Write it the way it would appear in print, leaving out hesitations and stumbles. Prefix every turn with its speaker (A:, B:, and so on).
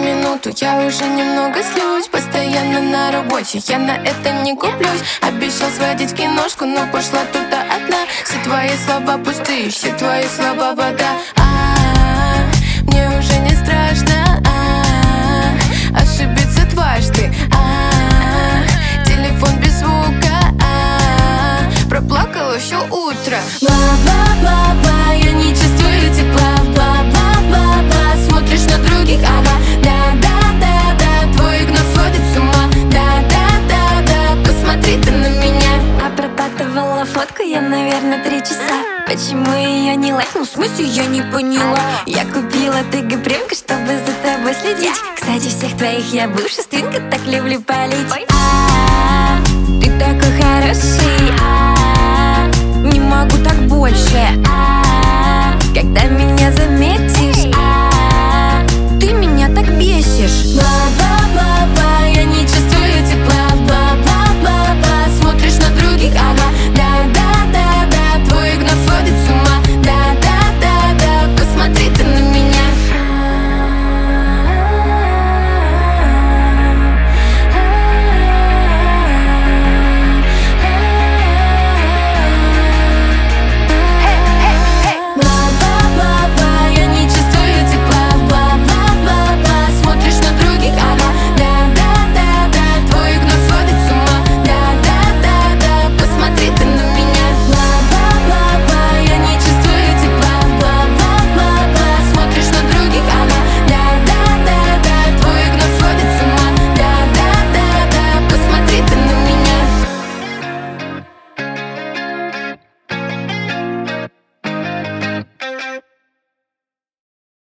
A: минуту, я уже немного злюсь. Постоянно на работе, я на это не куплюсь. Обещал сводить киношку, но пошла туда одна. Все твои слова пустые, все твои слова вода. Мне уже не страшно ошибиться дважды. Телефон без звука, проплакала все утро. Бла-бла-бла-бла, я не чувствую тепла. Бла-бла-бла-бла, смотришь на других, ага. Да-да-да-да, твой игнор сводит с ума. Да-да-да-да, посмотри ты на меня.
B: Обрабатывала фотку я, наверное, 3 часа. Почему ее не лайкнул? В смысле, я не поняла. Я купила ТГ премку, чтобы за тобой следить. Кстати, всех твоих я бывшестинка, так люблю палить. Ты такой хороший, не могу так больше. Когда